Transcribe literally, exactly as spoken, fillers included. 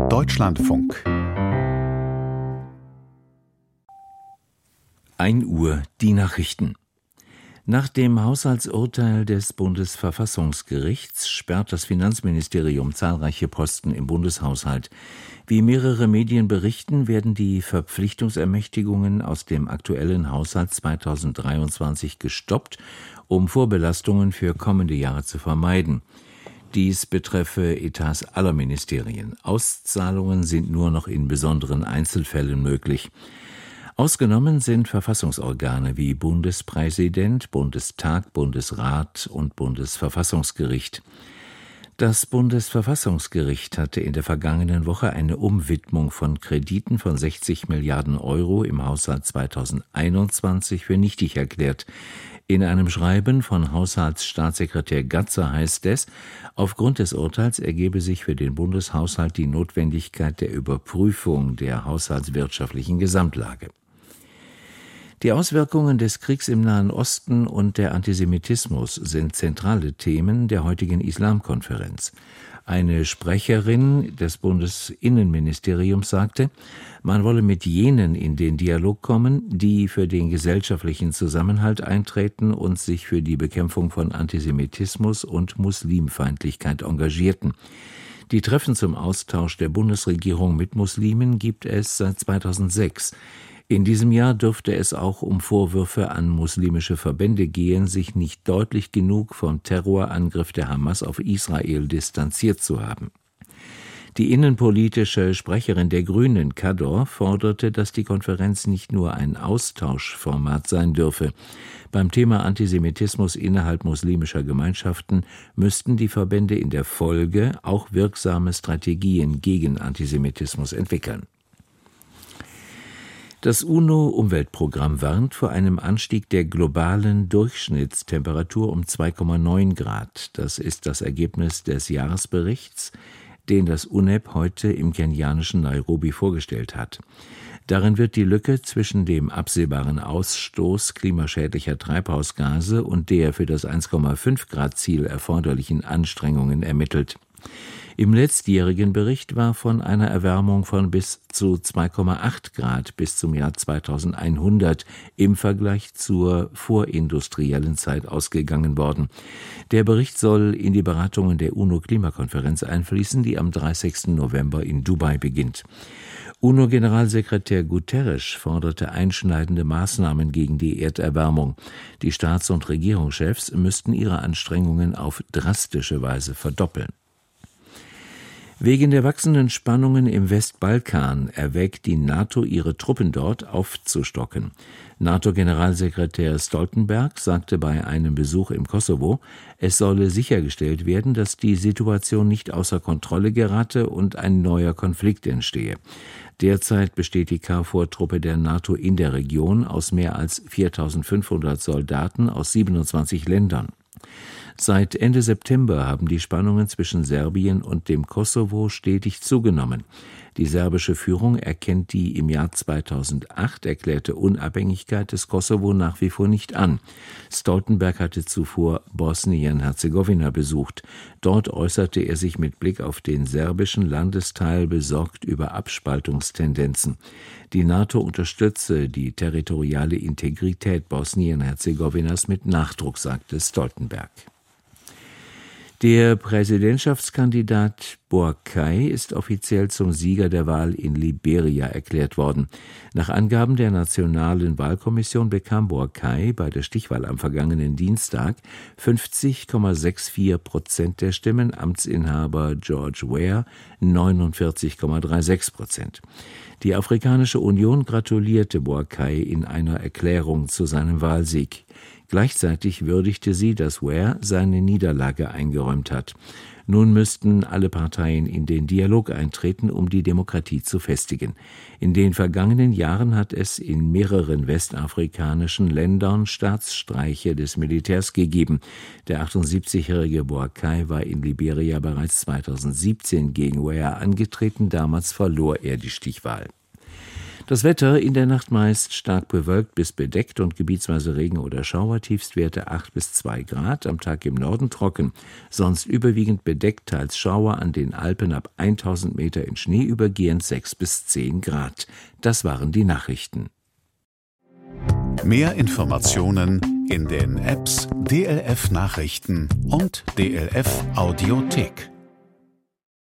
Deutschlandfunk. ein Uhr die Nachrichten. Nach dem Haushaltsurteil des Bundesverfassungsgerichts sperrt das Finanzministerium zahlreiche Posten im Bundeshaushalt. Wie mehrere Medien berichten, werden die Verpflichtungsermächtigungen aus dem aktuellen Haushalt zweitausenddreiundzwanzig gestoppt, um Vorbelastungen für kommende Jahre zu vermeiden. Dies betreffe Etats aller Ministerien. Auszahlungen sind nur noch in besonderen Einzelfällen möglich. Ausgenommen sind Verfassungsorgane wie Bundespräsident, Bundestag, Bundesrat und Bundesverfassungsgericht. Das Bundesverfassungsgericht hatte in der vergangenen Woche eine Umwidmung von Krediten von sechzig Milliarden Euro im Haushalt zweitausendeinundzwanzig für nichtig erklärt. In einem Schreiben von Haushaltsstaatssekretär Gatzer heißt es, aufgrund des Urteils ergebe sich für den Bundeshaushalt die Notwendigkeit der Überprüfung der haushaltswirtschaftlichen Gesamtlage. Die Auswirkungen des Kriegs im Nahen Osten und der Antisemitismus sind zentrale Themen der heutigen Islamkonferenz. Eine Sprecherin des Bundesinnenministeriums sagte, man wolle mit jenen in den Dialog kommen, die für den gesellschaftlichen Zusammenhalt eintreten und sich für die Bekämpfung von Antisemitismus und Muslimfeindlichkeit engagierten. Die Treffen zum Austausch der Bundesregierung mit Muslimen gibt es seit zweitausendsechs. In diesem Jahr dürfte es auch um Vorwürfe an muslimische Verbände gehen, sich nicht deutlich genug vom Terrorangriff der Hamas auf Israel distanziert zu haben. Die innenpolitische Sprecherin der Grünen, Kador, forderte, dass die Konferenz nicht nur ein Austauschformat sein dürfe. Beim Thema Antisemitismus innerhalb muslimischer Gemeinschaften müssten die Verbände in der Folge auch wirksame Strategien gegen Antisemitismus entwickeln. Das UNO-Umweltprogramm warnt vor einem Anstieg der globalen Durchschnittstemperatur um zwei Komma neun Grad. Das ist das Ergebnis des Jahresberichts, den das U N E P heute im kenianischen Nairobi vorgestellt hat. Darin wird die Lücke zwischen dem absehbaren Ausstoß klimaschädlicher Treibhausgase und der für das eins Komma fünf Grad Ziel erforderlichen Anstrengungen ermittelt. Im letztjährigen Bericht war von einer Erwärmung von bis zu zwei Komma acht Grad bis zum Jahr zweitausendeinhundert im Vergleich zur vorindustriellen Zeit ausgegangen worden. Der Bericht soll in die Beratungen der UNO-Klimakonferenz einfließen, die am dreißigsten November in Dubai beginnt. UNO-Generalsekretär Guterres forderte einschneidende Maßnahmen gegen die Erderwärmung. Die Staats- und Regierungschefs müssten ihre Anstrengungen auf drastische Weise verdoppeln. Wegen der wachsenden Spannungen im Westbalkan erwägt die NATO, ihre Truppen dort aufzustocken. NATO-Generalsekretär Stoltenberg sagte bei einem Besuch im Kosovo, es solle sichergestellt werden, dass die Situation nicht außer Kontrolle gerate und ein neuer Konflikt entstehe. Derzeit besteht die K F O R-Truppe der NATO in der Region aus mehr als viertausendfünfhundert Soldaten aus siebenundzwanzig Ländern. Seit Ende September haben die Spannungen zwischen Serbien und dem Kosovo stetig zugenommen. Die serbische Führung erkennt die im Jahr zweitausendacht erklärte Unabhängigkeit des Kosovo nach wie vor nicht an. Stoltenberg hatte zuvor Bosnien-Herzegowina besucht. Dort äußerte er sich mit Blick auf den serbischen Landesteil besorgt über Abspaltungstendenzen. Die NATO unterstütze die territoriale Integrität Bosnien-Herzegowinas mit Nachdruck, sagte Stoltenberg. Der Präsidentschaftskandidat Boakai ist offiziell zum Sieger der Wahl in Liberia erklärt worden. Nach Angaben der Nationalen Wahlkommission bekam Boakai bei der Stichwahl am vergangenen Dienstag fünfzig Komma vierundsechzig Prozent der Stimmen, Amtsinhaber George Weah neunundvierzig Komma sechsunddreißig Prozent. Die Afrikanische Union gratulierte Boakai in einer Erklärung zu seinem Wahlsieg. Gleichzeitig würdigte sie, dass Weah seine Niederlage eingeräumt hat. Nun müssten alle Parteien in den Dialog eintreten, um die Demokratie zu festigen. In den vergangenen Jahren hat es in mehreren westafrikanischen Ländern Staatsstreiche des Militärs gegeben. Der achtundsiebzigjährige Boakai war in Liberia bereits zweitausendsiebzehn gegen Weah angetreten, damals verlor er die Stichwahl. Das Wetter in der Nacht meist stark bewölkt bis bedeckt und gebietsweise Regen oder Schauer, Tiefstwerte acht bis zwei Grad, am Tag im Norden trocken, sonst überwiegend bedeckt, teils Schauer, an den Alpen ab tausend Meter in Schnee übergehend sechs bis zehn Grad. Das waren die Nachrichten. Mehr Informationen in den Apps D L F Nachrichten und D L F Audiothek.